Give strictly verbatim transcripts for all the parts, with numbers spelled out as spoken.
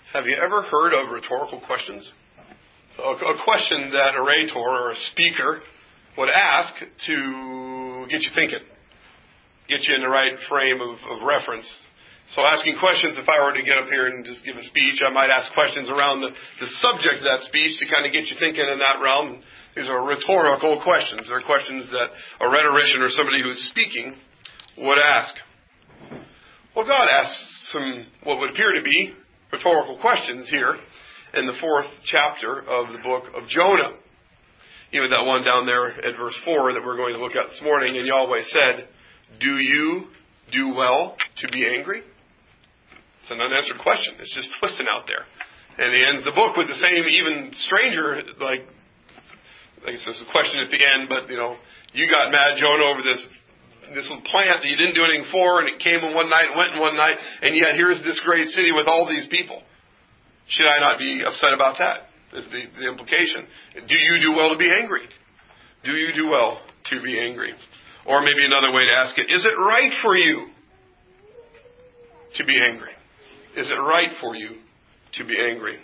Have you ever heard of rhetorical questions? So a, a question that a orator or a speaker would ask to get you thinking, get you in the right frame of, of reference. So asking questions, if I were to get up here and just give a speech, I might ask questions around the, the subject of that speech to kind of get you thinking in that realm. These are rhetorical questions. They're questions that a rhetorician or somebody who's speaking would ask. Well, God asks some what would appear to be rhetorical questions here in the fourth chapter of the book of Jonah. Even that one down there at verse four that we're going to look at this morning. And Yahweh said, "Do you do well to be angry?" It's an unanswered question. It's just twisting out there. And he ends the book with the same, even stranger, like, I guess there's a question at the end, but, you know, you got mad, Jonah, over this this little plant that you didn't do anything for, and it came in one night and went in one night, and yet here's this great city with all these people. Should I not be upset about that? Is the, the implication. Do you do well to be angry? Do you do well to be angry? Or maybe another way to ask it, is it right for you to be angry? Is it right for you to be angry?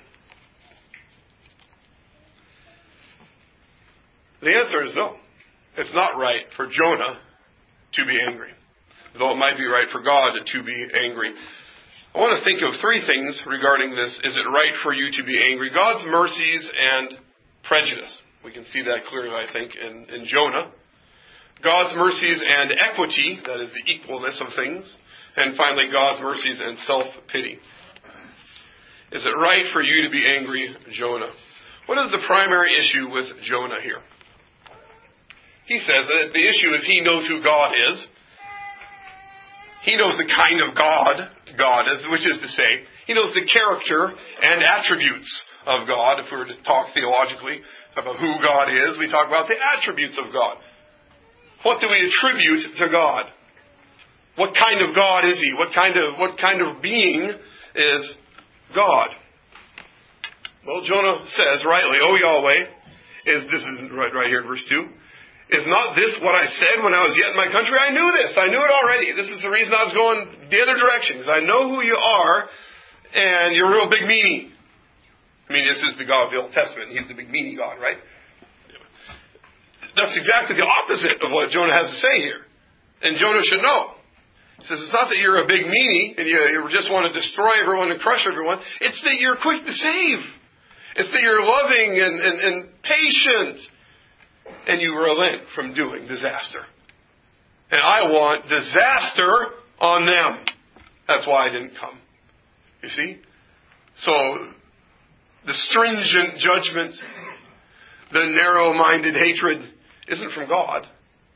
The answer is no. It's not right for Jonah to be angry, though it might be right for God to be angry. I want to think of three things regarding this. Is it right for you to be angry? God's mercies and prejudice. We can see that clearly, I think, in, in Jonah. God's mercies and equity, that is the equalness of things. And finally, God's mercies and self-pity. Is it right for you to be angry, Jonah? What is the primary issue with Jonah here? He says that the issue is he knows who God is. He knows the kind of God God is, which is to say, he knows the character and attributes of God. If we were to talk theologically about who God is, we talk about the attributes of God. What do we attribute to God? What kind of God is He? What kind of what kind of being is God? Well, Jonah says rightly, "O Yahweh," is this is right, right here in verse two. "Is not this what I said when I was yet in my country?" I knew this. I knew it already. This is the reason I was going the other direction. Because I know who you are, and you're a real big meanie. I mean, this is the God of the Old Testament. He's the big meanie God, right? That's exactly the opposite of what Jonah has to say here. And Jonah should know. He says, it's not that you're a big meanie and you, you just want to destroy everyone and crush everyone. It's that you're quick to save. It's that you're loving and, and, and patient. And you relent from doing disaster. And I want disaster on them. That's why I didn't come. You see? So, the stringent judgment, the narrow-minded hatred isn't from God.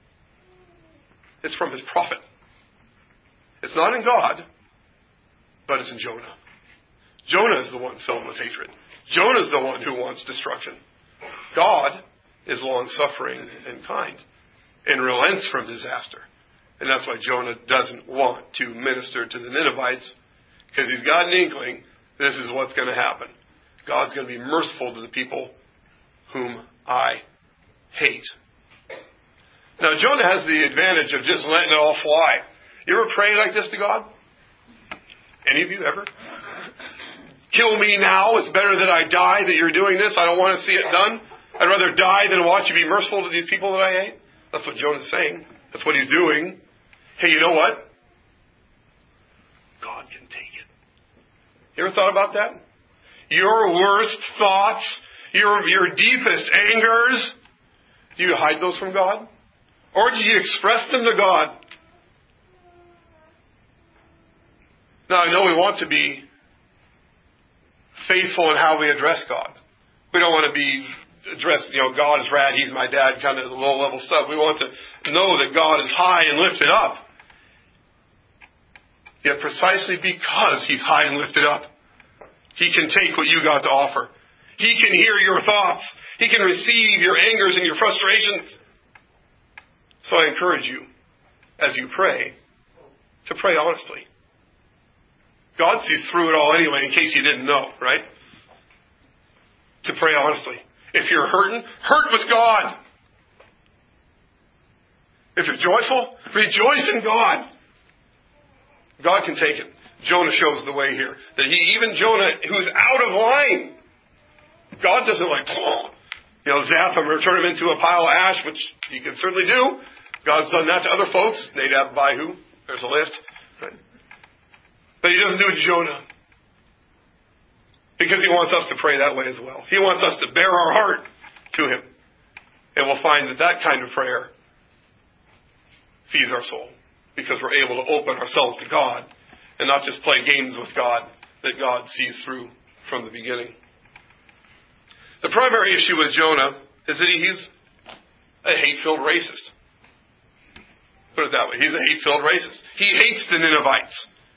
It's from His prophet. It's not in God, but it's in Jonah. Jonah is the one filled with hatred. Jonah is the one who wants destruction. God is long-suffering and kind and relents from disaster. And that's why Jonah doesn't want to minister to the Ninevites, because he's got an inkling this is what's going to happen. God's going to be merciful to the people whom I hate. Now, Jonah has the advantage of just letting it all fly. You ever pray like this to God? Any of you ever? Kill me now. It's better that I die that you're doing this. I don't want to see it done. I'd rather die than watch you be merciful to these people that I hate. That's what Jonah's saying. That's what he's doing. Hey, you know what? God can take it. You ever thought about that? Your worst thoughts, your, your deepest angers, do you hide those from God? Or do you express them to God? Now, I know we want to be faithful in how we address God. We don't want to be addressed, you know, God is rad, He's my dad, kind of the low-level stuff. We want to know that God is high and lifted up. Yet precisely because He's high and lifted up, He can take what you got to offer. He can hear your thoughts. He can receive your angers and your frustrations. So I encourage you, as you pray, to pray honestly. God sees through it all anyway, in case you didn't know, right? To pray honestly. If you're hurting, hurt with God. If you're joyful, rejoice in God. God can take it. Jonah shows the way here. That he, even Jonah, who's out of line, God doesn't like, you know, zap him or turn him into a pile of ash, which he can certainly do. God's done that to other folks. Nadab, Abihu, there's a list. Right? But he doesn't do it to Jonah. Because he wants us to pray that way as well. He wants us to bear our heart to him. And we'll find that that kind of prayer feeds our soul. Because we're able to open ourselves to God and not just play games with God that God sees through from the beginning. The primary issue with Jonah is that he's a hate-filled racist. Put it that way. He's a hate-filled racist. He hates the Ninevites.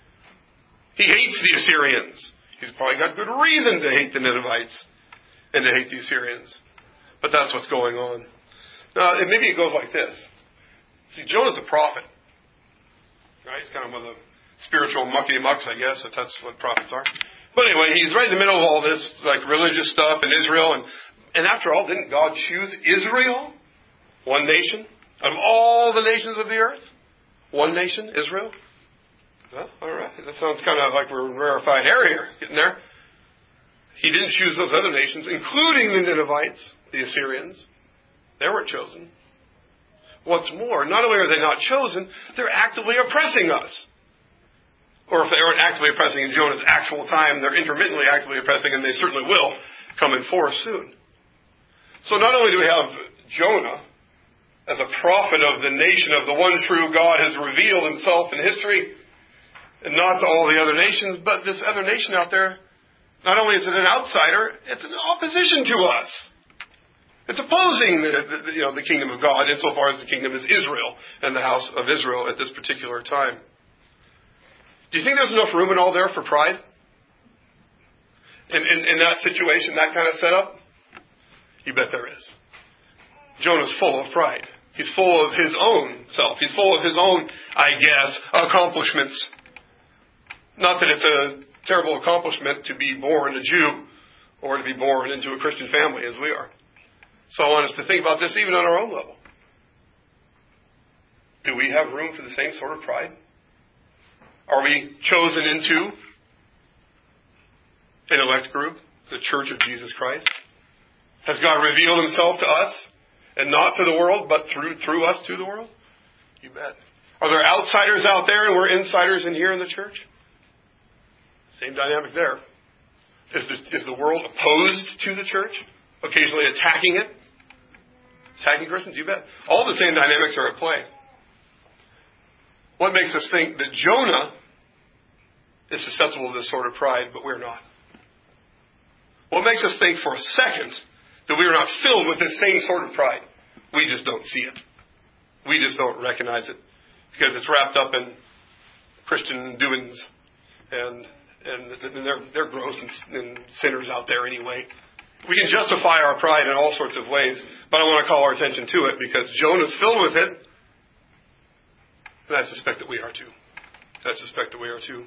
He hates the Assyrians. He's probably got good reason to hate the Ninevites and to hate the Assyrians. But that's what's going on. Now, and maybe it goes like this. See, Jonah's a prophet. Right? He's kind of one of the spiritual mucky-mucks, I guess, if that's what prophets are. But anyway, he's right in the middle of all this, like, religious stuff in Israel. And, and after all, didn't God choose Israel? One nation? Out of all the nations of the earth? One nation, Israel? Well, all right. That sounds kind of like we're in rarefied air here, getting there. He didn't choose those other nations, including the Ninevites, the Assyrians. They weren't chosen. What's more, not only are they not chosen, they're actively oppressing us. Or if they aren't actively oppressing in Jonah's actual time, they're intermittently actively oppressing, and they certainly will come in force soon. So not only do we have Jonah as a prophet of the nation of the one true God has revealed himself in history, and not to all the other nations, but this other nation out there, not only is it an outsider, it's in opposition to us. It's opposing the, the, you know, the kingdom of God insofar as the kingdom is Israel and the house of Israel at this particular time. Do you think there's enough room in all there for pride? In, in, in that situation, that kind of setup? You bet there is. Jonah's full of pride. He's full of his own self. He's full of his own, I guess, accomplishments. Not that it's a terrible accomplishment to be born a Jew or to be born into a Christian family as we are. So I want us to think about this even on our own level. Do we have room for the same sort of pride? Are we chosen into an elect group, the Church of Jesus Christ? Has God revealed himself to us, and not to the world, but through through us to the world? You bet. Are there outsiders out there, and we're insiders in here in the church? Same dynamic there. Is the, is the world opposed to the church? Occasionally attacking it? Attacking Christians? You bet. All the same dynamics are at play. What makes us think that Jonah is susceptible to this sort of pride, but we're not? What makes us think for a second that we are not filled with this same sort of pride? We just don't see it. We just don't recognize it. Because it's wrapped up in Christian doings. And, and they're, they're gross and, and sinners out there anyway. We can justify our pride in all sorts of ways, but I want to call our attention to it because Jonah's filled with it. And I suspect that we are too. I suspect that we are too.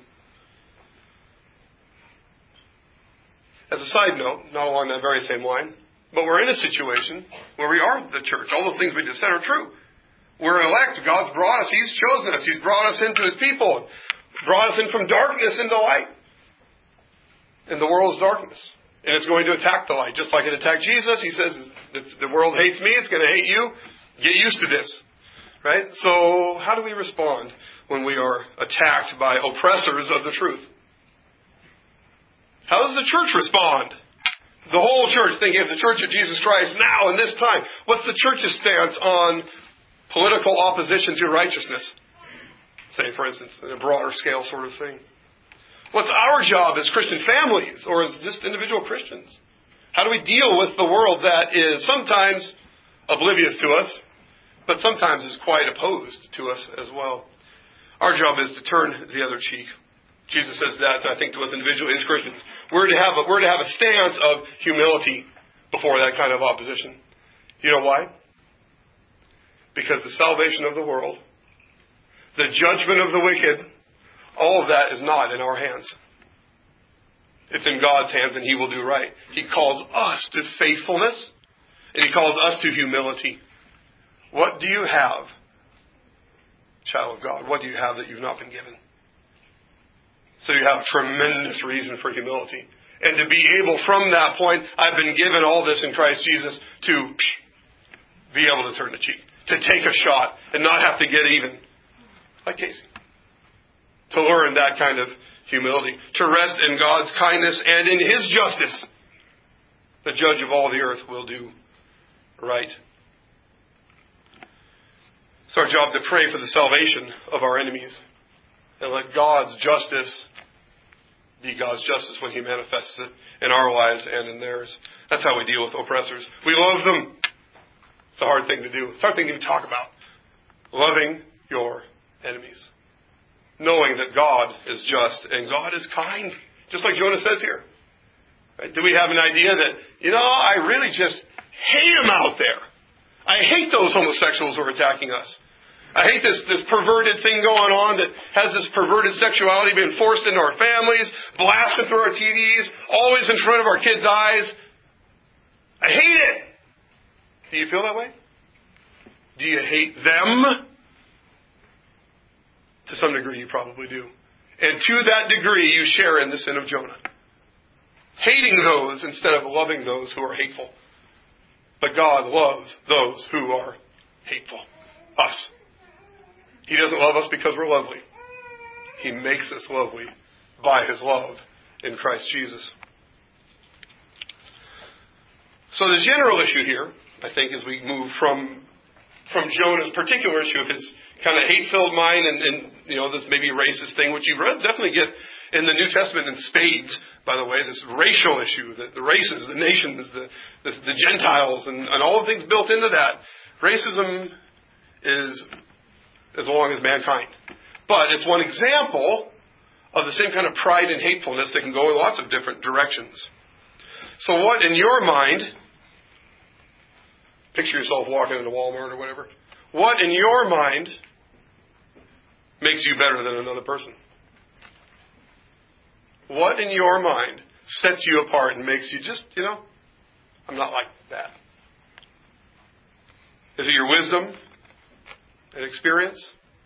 As a side note, not along that very same line, but we're in a situation where we are the church. All those things we just said are true. We're elect. God's brought us. He's chosen us. He's brought us into His people. Brought us in from darkness into light. And the world's darkness. And it's going to attack the light. Just like it attacked Jesus. He says, if the world hates me, it's going to hate you. Get used to this. Right? So how do we respond when we are attacked by oppressors of the truth? How does the church respond? The whole church, thinking of the Church of Jesus Christ now in this time. What's the church's stance on political opposition to righteousness? Say, for instance, in a broader scale sort of thing. What's our job as Christian families or as just individual Christians? How do we deal with the world that is sometimes oblivious to us, but sometimes is quite opposed to us as well? Our job is to turn the other cheek. Jesus says that, I think, to us individually as Christians. We're to have a, we're to have a stance of humility before that kind of opposition. You know why? Because the salvation of the world, the judgment of the wicked, all of that is not in our hands. It's in God's hands, and He will do right. He calls us to faithfulness, and He calls us to humility. What do you have, child of God? What do you have that you've not been given? So you have tremendous reason for humility. And to be able, from that point, I've been given all this in Christ Jesus, to be able to turn the cheek, to take a shot and not have to get even, like Casey. To learn that kind of humility, to rest in God's kindness and in His justice. The judge of all the earth will do right. It's our job to pray for the salvation of our enemies and let God's justice be God's justice when He manifests it in our lives and in theirs. That's how we deal with oppressors. We love them. It's a hard thing to do. It's a hard thing to even talk about. Loving your enemies. Knowing that God is just and God is kind. Just like Jonah says here. Right? Do we have an idea that, you know, I really just hate them out there. I hate those homosexuals who are attacking us. I hate this, this perverted thing going on that has this perverted sexuality being forced into our families, blasted through our T Vs, always in front of our kids' eyes. I hate it. Do you feel that way? Do you hate them? To some degree, you probably do. And to that degree, you share in the sin of Jonah. Hating those instead of loving those who are hateful. But God loves those who are hateful. Us. He doesn't love us because we're lovely. He makes us lovely by His love in Christ Jesus. So the general issue here, I think, as we move from from Jonah's particular issue of his kind of hate-filled mind and, and you know, this maybe racist thing, which you definitely get in the New Testament in spades, by the way, this racial issue, the, the races, the nations, the, the, the Gentiles, and, and all the things built into that. Racism is as long as mankind. But it's one example of the same kind of pride and hatefulness that can go in lots of different directions. So what in your mind, picture yourself walking into Walmart or whatever, what in your mind makes you better than another person? What in your mind sets you apart and makes you just, you know, I'm not like that? Is it your wisdom and experience?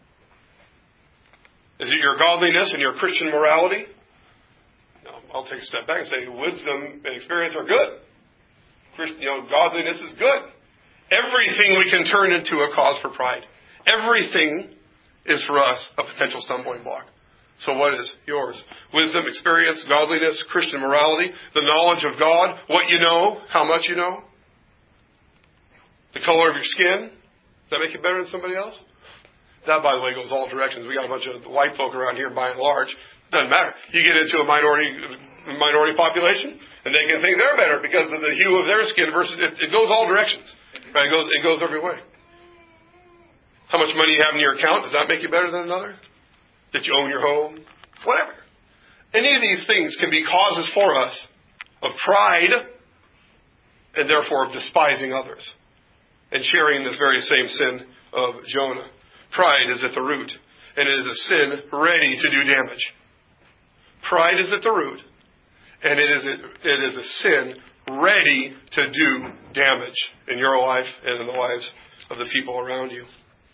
Is it your godliness and your Christian morality? No, I'll take a step back and say wisdom and experience are good. Christian, you know, godliness is good. Everything we can turn into a cause for pride. Everything is for us a potential stumbling block. So what is yours? Wisdom, experience, godliness, Christian morality, the knowledge of God, what you know, how much you know, the color of your skin. Does that make you better than somebody else? That, by the way, goes all directions. We got a bunch of white folk around here, by and large. Doesn't matter. You get into a minority minority population, and they can think they're better because of the hue of their skin versus it, it goes all directions. Right? It goes it goes every way. How much money you have in your account, does that make you better than another? That you own your home? Whatever. Any of these things can be causes for us of pride and therefore of despising others and sharing this very same sin of Jonah. Pride is at the root, and it is a sin ready to do damage. Pride is at the root, and it is a, it is a sin ready to do damage in your life and in the lives of the people around you.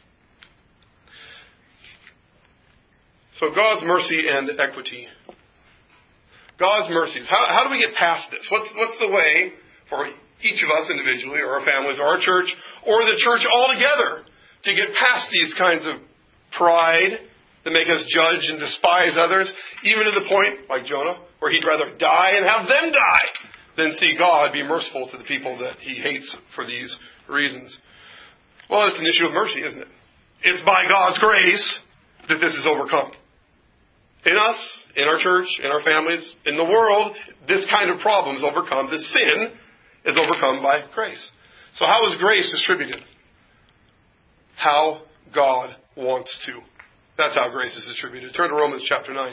So God's mercy and equity. God's mercies. How, how do we get past this? What's, what's the way for each of us individually, or our families, or our church, or the church altogether, to get past these kinds of pride that make us judge and despise others, even to the point, like Jonah, where he'd rather die and have them die than see God be merciful to the people that he hates for these reasons? Well, it's an issue of mercy, isn't it? It's by God's grace that this is overcome. In us, in our church, in our families, in the world, this kind of problem is overcome. This sin is overcome by grace. So how is grace distributed? How God wants to. That's how grace is distributed. Turn to Romans chapter nine.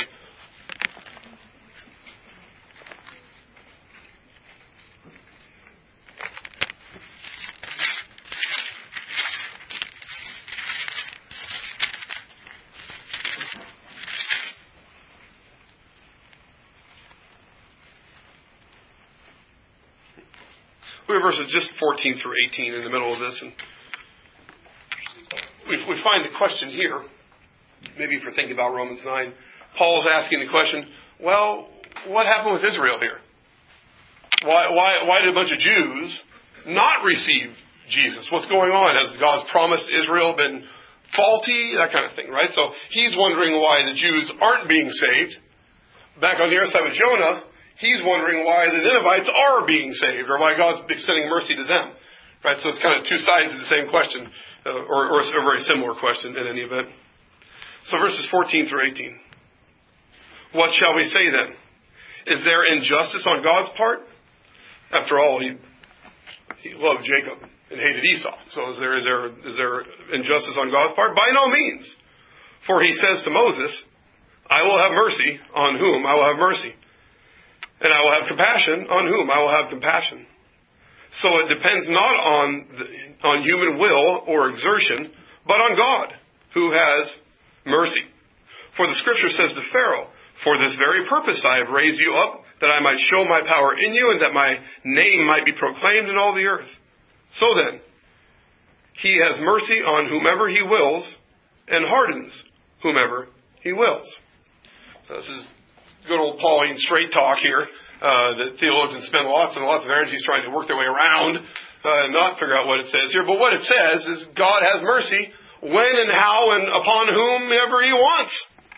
We have verses just fourteen through eighteen in the middle of this, and we, we find the question here, maybe if you're thinking about Romans nine, Paul's asking the question, well, what happened with Israel here? Why, why, why did a bunch of Jews not receive Jesus? What's going on? Has God's promise to Israel been faulty? That kind of thing, right? So he's wondering why the Jews aren't being saved. Back on the other side with Jonah, he's wondering why the Ninevites are being saved, or why God's extending mercy to them. Right? So it's kind of two sides of the same question, uh, or, or a very similar question in any event. So verses fourteen through eighteen. What shall we say then? Is there injustice on God's part? After all, he, he loved Jacob and hated Esau. So is there, is there, is there injustice on God's part? By no means. For he says to Moses, I will have mercy on whom I will have mercy. And I will have compassion on whom I will have compassion. So it depends not on the, on human will or exertion, but on God, who has mercy. For the Scripture says to Pharaoh, for this very purpose I have raised you up, that I might show my power in you, and that my name might be proclaimed in all the earth. So then, he has mercy on whomever he wills, and hardens whomever he wills. So this is good old Pauline straight talk here. Uh, that theologians spend lots and lots of energies trying to work their way around uh, and not figure out what it says here. But what it says is God has mercy when and how and upon whomever he wants.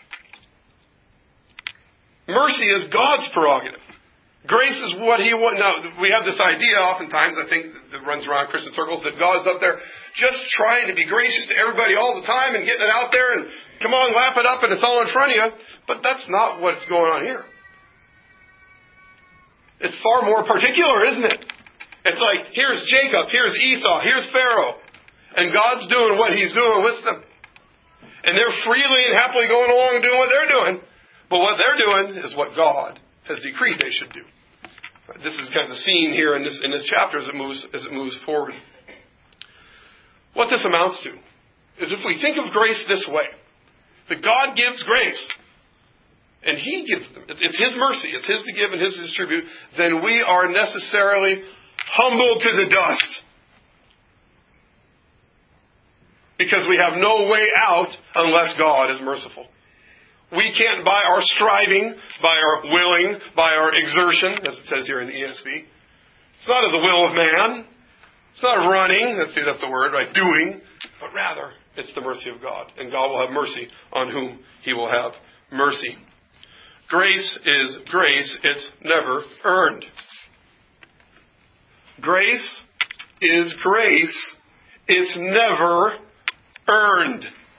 Mercy is God's prerogative. Grace is what he wants. Now, we have this idea oftentimes, I think, that runs around Christian circles, that God's up there just trying to be gracious to everybody all the time and getting it out there and come on, lap it up and it's all in front of you. But that's not what's going on here. It's far more particular, isn't it? It's like, here's Jacob, here's Esau, here's Pharaoh. And God's doing what he's doing with them. And they're freely and happily going along and doing what they're doing. But what they're doing is what God has decreed they should do. This is kind of the scene here in this, in this chapter as it moves, as it moves forward. What this amounts to is if we think of grace this way, that God gives grace, and he gives them. It's his mercy. It's his to give and his to distribute. Then we are necessarily humbled to the dust. Because we have no way out unless God is merciful. We can't, by our striving, by our willing, by our exertion, as it says here in the E S V. It's not of the will of man. It's not running. Let's see, that's the word, right? Doing. But rather, it's the mercy of God. And God will have mercy on whom he will have mercy. Grace is grace. It's never earned. Grace is grace. It's never earned.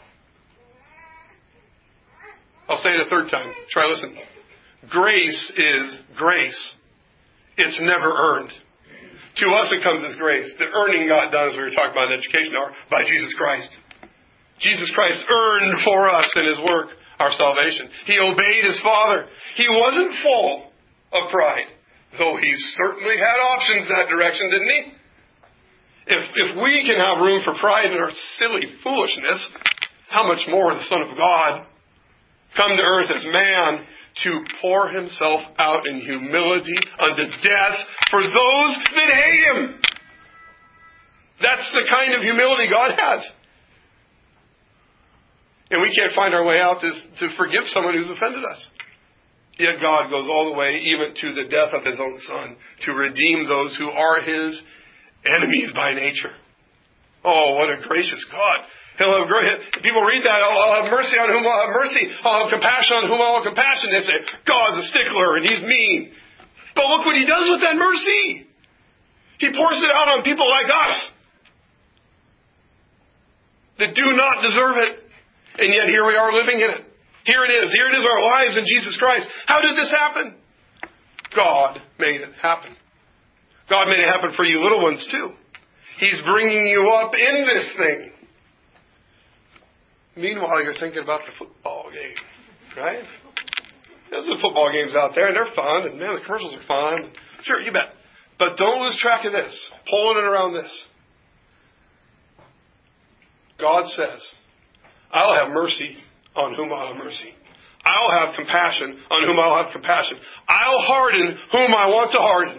I'll say it a third time. Try listen. Grace is grace. It's never earned. To us it comes as grace. The earning got done, as we were talking about in education hour, by Jesus Christ. Jesus Christ earned for us in his work our salvation. He obeyed his Father. He wasn't full of pride, though he certainly had options that direction, didn't he? If, if we can have room for pride in our silly foolishness, how much more the Son of God come to earth as man to pour himself out in humility unto death for those that hate him. That's the kind of humility God has. And we can't find our way out to, to forgive someone who's offended us. Yet God goes all the way, even to the death of his own Son, to redeem those who are his enemies by nature. Oh, what a gracious God. He'll have great, people read that, I'll, I'll have mercy on whom I'll have mercy. I'll have compassion on whom I'll have compassion. They say, God's a stickler and he's mean. But look what he does with that mercy. He pours it out on people like us that do not deserve it. And yet here we are living in it. Here it is. Here it is, our lives in Jesus Christ. How did this happen? God made it happen. God made it happen for you little ones too. He's bringing you up in this thing. Meanwhile, you're thinking about the football game, right? There's some football games out there, and they're fun, and man, the commercials are fun. Sure, you bet. But don't lose track of this. Pulling it around this. God says, I'll have mercy on whom I'll have mercy. I'll have compassion on whom I'll have compassion. I'll harden whom I want to harden.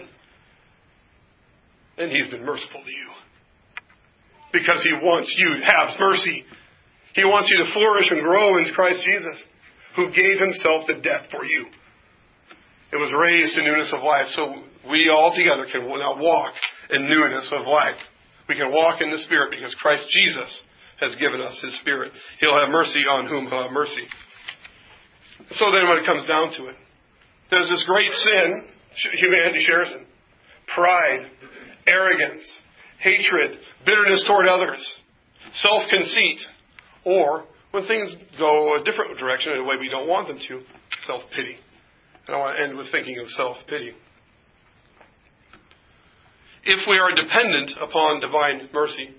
And he's been merciful to you. Because he wants you to have mercy. He wants you to flourish and grow in Christ Jesus, who gave himself to death for you. It was raised to newness of life, so we all together can now walk in newness of life. We can walk in the Spirit because Christ Jesus has given us His Spirit. He'll have mercy on whom He'll have mercy. So then when it comes down to it, there's this great sin humanity shares in. Pride, arrogance, hatred, bitterness toward others, self-conceit, or when things go a different direction in a way we don't want them to, self-pity. And I want to end with thinking of self-pity. If we are dependent upon divine mercy,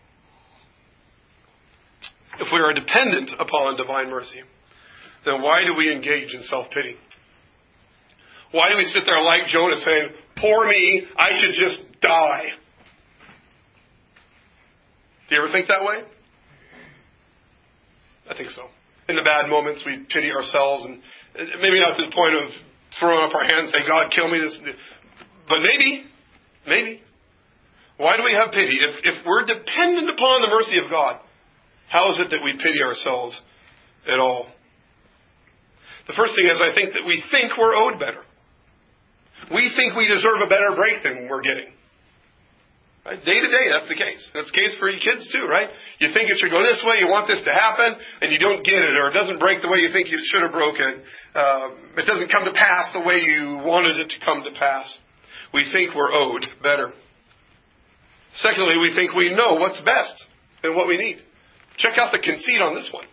if we are dependent upon divine mercy, then why do we engage in self-pity? Why do we sit there like Jonah saying, poor me, I should just die? Do you ever think that way? I think so. In the bad moments, we pity ourselves, and maybe not to the point of throwing up our hands and saying, God, kill me. This, but maybe, maybe. Why do we have pity? If, if we're dependent upon the mercy of God, how is it that we pity ourselves at all? The first thing is, I think that we think we're owed better. We think we deserve a better break than we're getting. Right? Day to day, that's the case. That's the case for you kids too, right? You think it should go this way, you want this to happen, and you don't get it, or it doesn't break the way you think it should have broken. Uh, it doesn't come to pass the way you wanted it to come to pass. We think we're owed better. Secondly, we think we know what's best and what we need. Check out the conceit on this one.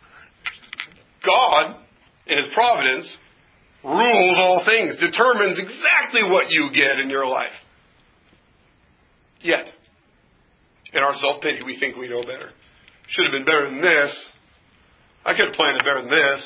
God, in His providence, rules all things, determines exactly what you get in your life. Yet, in our self-pity, we think we know better. Should have been better than this. I could have planned it better than this.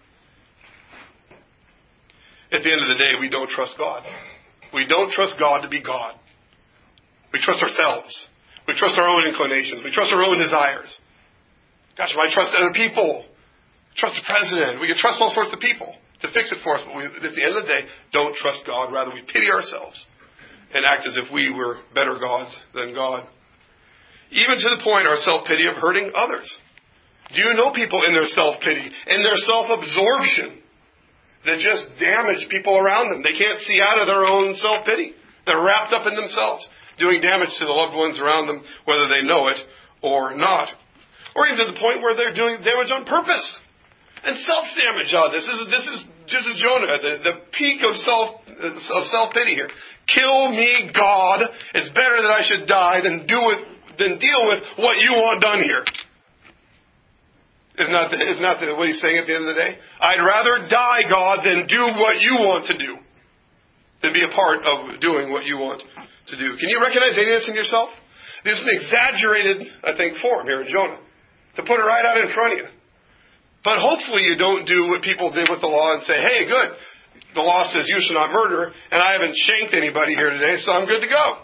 At the end of the day, we don't trust God. We don't trust God to be God. We trust ourselves. We trust our own inclinations. We trust our own desires. Gosh, we might trust other people. Trust the president. We can trust all sorts of people to fix it for us. But we, at the end of the day, don't trust God. Rather, we pity ourselves and act as if we were better gods than God. Even to the point, our self-pity of hurting others. Do you know people in their self-pity, in their self-absorption, that just damage people around them? They can't see out of their own self-pity. They're wrapped up in themselves, doing damage to the loved ones around them, whether they know it or not. Or even to the point where they're doing damage on purpose. And self-damage. Oh, this is this is just as Jonah, the, the peak of self of self-pity here. Kill me, God. It's better that I should die than do it than deal with what you want done here. Isn't that, the, isn't that the, what he's saying at the end of the day? I'd rather die, God, than do what you want to do. Than be a part of doing what you want to do. Can you recognize any of this in yourself? This is an exaggerated, I think, form here in Jonah. To put it right out in front of you. But hopefully you don't do what people did with the law and say, hey, good, the law says you should not murder, and I haven't shanked anybody here today, so I'm good to go.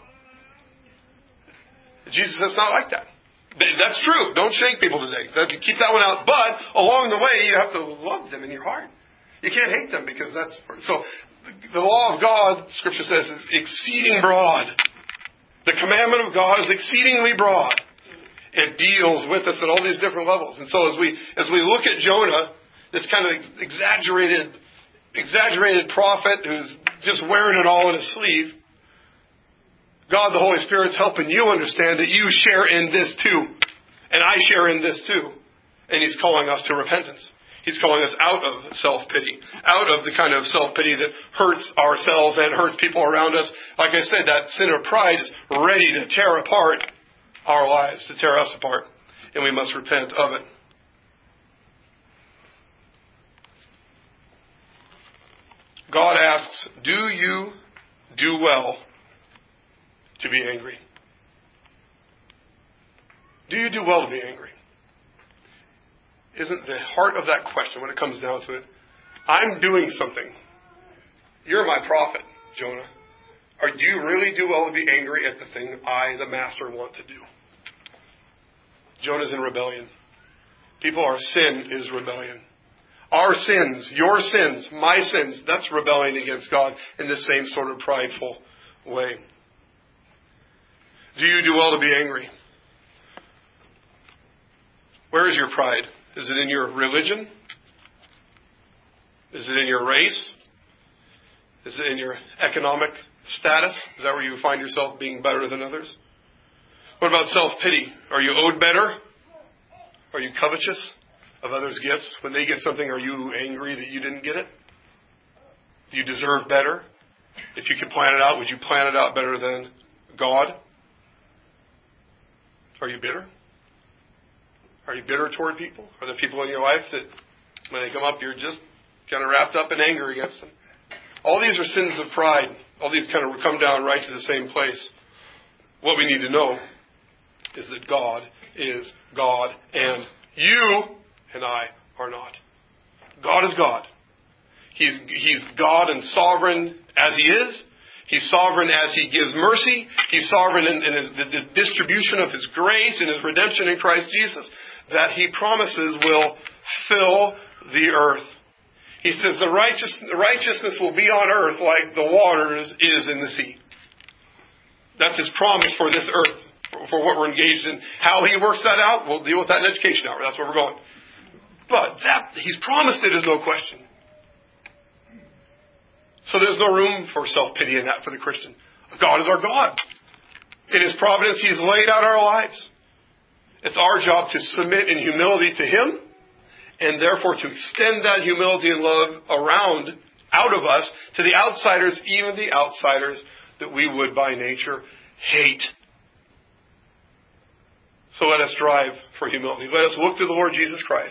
Jesus says not like that. That's true. Don't shank people today. Keep that one out. But along the way, you have to love them in your heart. You can't hate them because that's... So the law of God, Scripture says, is exceeding broad. The commandment of God is exceedingly broad. It deals with us at all these different levels. And so as we as we look at Jonah, this kind of exaggerated exaggerated prophet who's just wearing it all in his sleeve, God the Holy Spirit's helping you understand that you share in this too. And I share in this too. And He's calling us to repentance. He's calling us out of self-pity. Out of the kind of self-pity that hurts ourselves and hurts people around us. Like I said, that sin of pride is ready to tear apart our lives, to tear us apart, and we must repent of it. God asks, do you do well to be angry? Do you do well to be angry? Isn't the heart of that question, when it comes down to it, I'm doing something. You're my prophet, Jonah. Or do you really do well to be angry at the thing I, the master, want to do? Jonah's in rebellion. People, our sin is rebellion. Our sins, your sins, my sins, that's rebelling against God in the same sort of prideful way. Do you do well to be angry? Where is your pride? Is it in your religion? Is it in your race? Is it in your economic status? Is that where you find yourself being better than others? What about self-pity? Are you owed better? Are you covetous of others' gifts? When they get something, are you angry that you didn't get it? Do you deserve better? If you could plan it out, would you plan it out better than God? Are you bitter? Are you bitter toward people? Are there people in your life that when they come up, you're just kind of wrapped up in anger against them? All these are sins of pride. All these kind of come down right to the same place. What we need to know is that God is God and you and I are not. God is God. He's, he's God and sovereign as He is. He's sovereign as He gives mercy. He's sovereign in, in his, the, the distribution of His grace and His redemption in Christ Jesus that He promises will fill the earth. He says the righteous, the righteousness will be on earth like the waters is in the sea. That's His promise for this earth, for, for what we're engaged in. How He works that out, we'll deal with that in education hour. That's where we're going. But that He's promised it is no question. So there's no room for self-pity in that for the Christian. God is our God. In His providence, He's laid out our lives. It's our job to submit in humility to Him, and therefore to extend that humility and love around, out of us, to the outsiders, even the outsiders that we would by nature hate. So let us strive for humility. Let us look to the Lord Jesus Christ,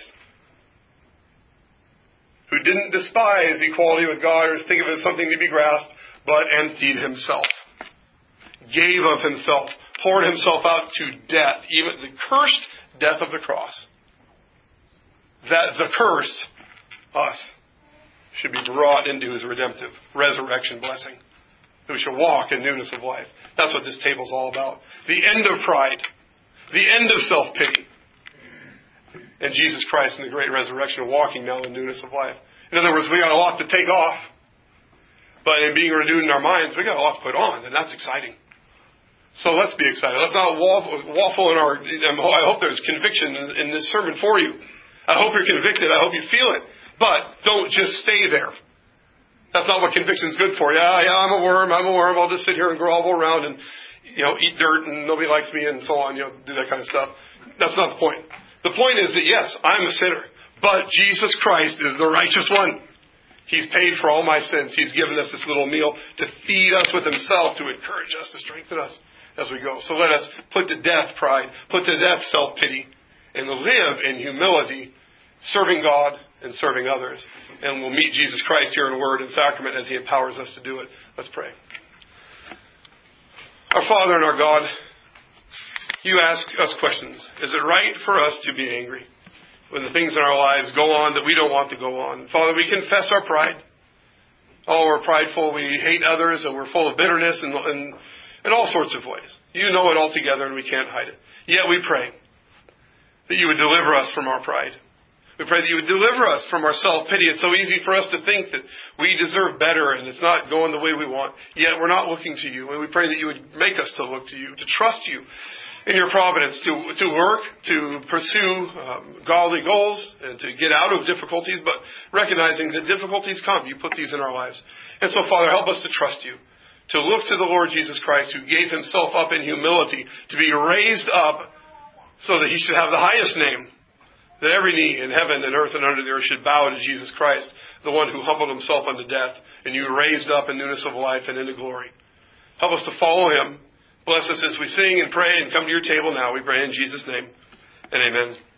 who didn't despise equality with God or think of it as something to be grasped, but emptied Himself, gave of Himself, poured Himself out to death, even the cursed death of the cross. That the curse, us, should be brought into His redemptive resurrection blessing. That we shall walk in newness of life. That's what this table's all about. The end of pride. The end of self-pity. And Jesus Christ in the great resurrection, walking now in newness of life. In other words, we got a lot to take off. But in being renewed in our minds, we got a lot to put on, and that's exciting. So let's be excited. Let's not waffle in our... I hope there's conviction in this sermon for you. I hope you're convicted. I hope you feel it. But don't just stay there. That's not what conviction's good for. Yeah, yeah, I'm a worm, I'm a worm. I'll just sit here and grovel around and, you know, eat dirt and nobody likes me and so on, you know, do that kind of stuff. That's not the point. The point is that, yes, I'm a sinner, but Jesus Christ is the righteous one. He's paid for all my sins. He's given us this little meal to feed us with Himself, to encourage us, to strengthen us as we go. So let us put to death pride, put to death self-pity, and live in humility, serving God and serving others. And we'll meet Jesus Christ here in word and sacrament as He empowers us to do it. Let's pray. Our Father and our God, You ask us questions. Is it right for us to be angry when the things in our lives go on that we don't want to go on? Father, we confess our pride. Oh, we're prideful. We hate others, and we're full of bitterness and, and, and all sorts of ways. You know it all together, and we can't hide it. Yet we pray that You would deliver us from our pride. We pray that You would deliver us from our self-pity. It's so easy for us to think that we deserve better and it's not going the way we want. Yet we're not looking to You. And we pray that You would make us to look to You, to trust You in Your providence, to, to work, to pursue um, godly goals and to get out of difficulties, but recognizing that difficulties come. You put these in our lives. And so, Father, help us to trust You, to look to the Lord Jesus Christ, who gave Himself up in humility, to be raised up so that He should have the highest name, that every knee in heaven and earth and under the earth should bow to Jesus Christ, the one who humbled Himself unto death, and You raised up in newness of life and into glory. Help us to follow Him. Bless us as we sing and pray and come to Your table now. We pray in Jesus' name, and amen.